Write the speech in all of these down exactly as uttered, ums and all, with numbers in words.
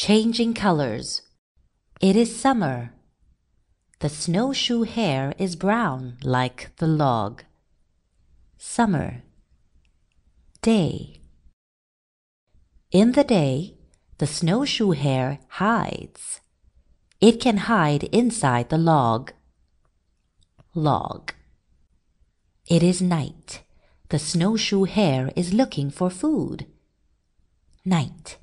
changing colors. It is summer. The snowshoe hare is brown like the log. Summer. Day. In the day, the snowshoe hare hides. It can hide inside the log. Log. It is night. The snowshoe hare is looking for food. Night.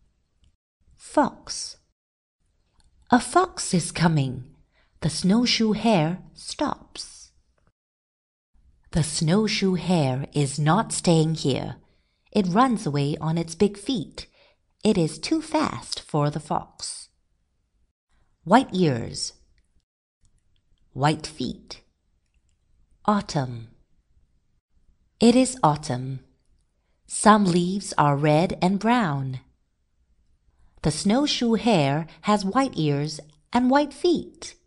Fox. A fox is coming. The snowshoe hare stops. The snowshoe hare is not staying here. It runs away on its big feet. It is too fast for the fox. White ears. White feet. Autumn. It is autumn. Some leaves are red and brown. The snowshoe hare has white ears and white feet.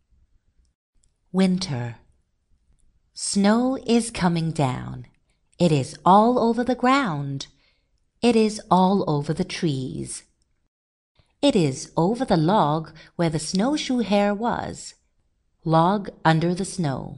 Winter. Snow is coming down. It is all over the ground. It is all over the trees. It is over the log where the snowshoe hare was. Log under the snow.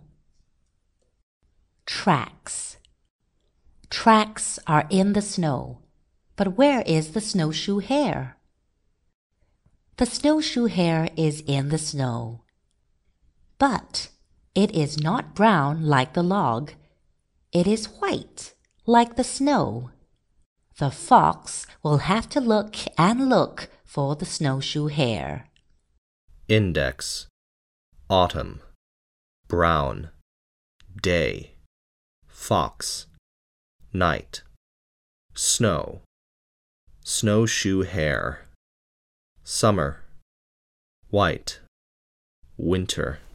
Tracks. Tracks are in the snow. But where is the snowshoe hare? The snowshoe hare is in the snow. But it is not brown like the log. It is white like the snow. The fox will have to look and look for the snowshoe hare. Index. Autumn. Brown. Day. Fox. Night. Snow. Snowshoe hare. Summer. White. Winter.